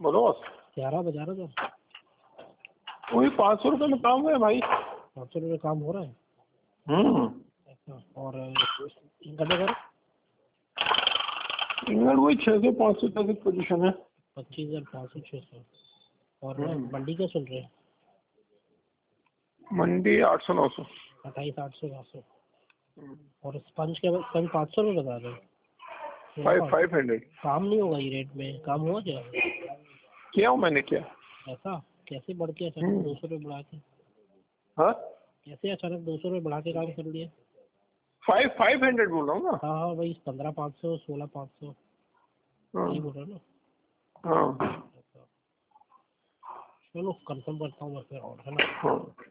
बोलो बस। 11 बजा रहा था। वही 500 रुपये में काम है भाई। 500 रुपये काम हो रहा है। ऐसा। और इंगत वही 600 500 तक पोजीशन है। 25,500 600। और मंडी क्या चल रहे हैं? मंडी 800 900। 28,800 900। और स्पंज के स्पंज 500 में बता रहे हैं। 500। काम नहीं होगा ये रेट में? काम हुआ क्या? क्या हूँ मैंने क्या? ऐसा कैसे बढ़ के अचानक 200 रुपये बढ़ा के? हाँ कैसे अचानक 200 रुपये बढ़ा के काम कर लिया? 500 बोल रहा हूँ ना। हाँ हाँ भाई 15,500 16,500 यही बोल रहा ना। हाँ चलो कंफर्म करता हूँ मैं फिर और, है ना। हाँ।